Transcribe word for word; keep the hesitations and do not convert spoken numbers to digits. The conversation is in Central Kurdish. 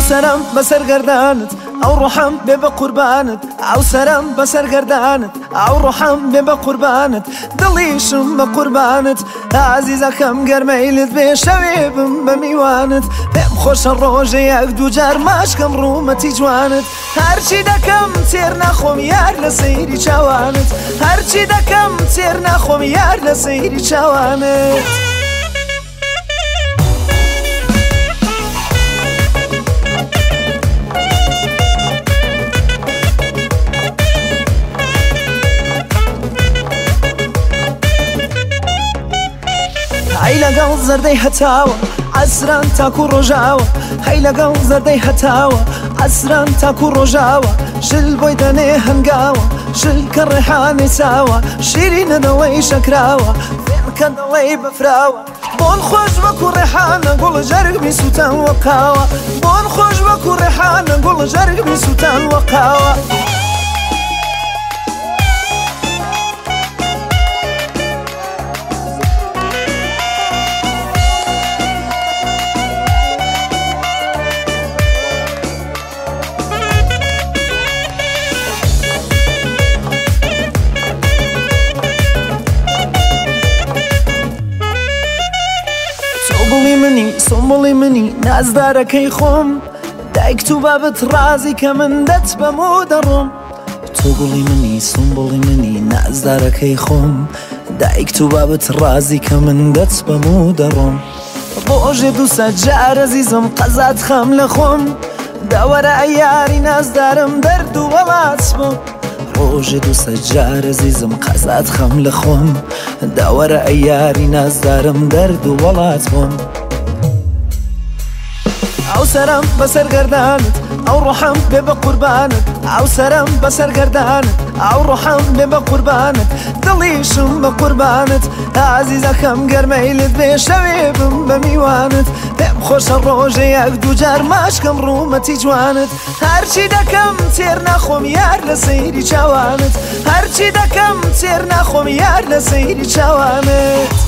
سرم بسر گردانت او روحم بێ بە قوربانت ئەو سەرم بەسەر گەردانت ئەو ڕۆحەم بێ بە قوربانت دڵیشم بە قوربانت ئازیزەکەم گەرمەیلت بێ شەوێ بم بە میوانت پێم خۆشە ڕۆژە یەک دوو جار ماشکەم ڕوومەتی جوانت هەرچی دەکەم تێر ناخۆم یار لە سەیری چاوانت هەرچی دەکەم تێر ناخۆم یار لە سەیری چاوانت هەی لەگەڵ زەردەی هەتاوە عەسران تاکو ڕۆژاوە هەی لەگەڵ زەردەی هەتاوە عەسران تاکو ڕۆژاوە ژل بۆی دەنێ هەنگاوە ژل کە ڕێحانی چاوە شیرینە دەڵێی شەکراوە فێن کە دەڵێی بەفراوە بۆن خۆش وەکو ڕێحانە گوڵ ژەرگمی سووتان وەقاوە بۆن خۆش وەکو ڕێحانە گوڵ ژەرگمی سووتان وەقاوە سۆڵی منی سۆمڵی منی نازدارەکەی خۆم دایک تو بابت ڕازی کە من دەت بەمۆ دەڕۆم تۆ گوڵی منی سۆمبڵی منی نازدارەکەی خۆم دایک تو بابت ڕازی کە من دەت بەمۆ دەڕۆم ڕۆژێ دووسە جار ئەزیزم قەزات خەم لە خۆم داوەرە ئەیاری نازدارم دەرد و وەڵات بۆم ڕۆژێ دووسە جار ئەزیزم قەزات خەم لە خۆم داوەرە ئەیاری نازدارم دەرد و وەڵات بۆم ئەو سەرم بەسەر گەردانت ئەو ڕۆحەم بێ بە قوربانت ئەو سەرم بەسەر گەردانت ئەو ڕۆحەم بێ بە قوربانت دڵیشم بە قوربانت ئازیزەکەم گەرمەیلت بێ شەوێ بم بە میوانت پێم خۆشە ڕۆژە یەک دوو جار ماشکەم ڕوومەتی جوانت هەرچی دەکەم تێر ناخۆم یار لە سەیری چاوانت هەرچی دەکەم تێر ناخۆم یار لە سەیری چاوانت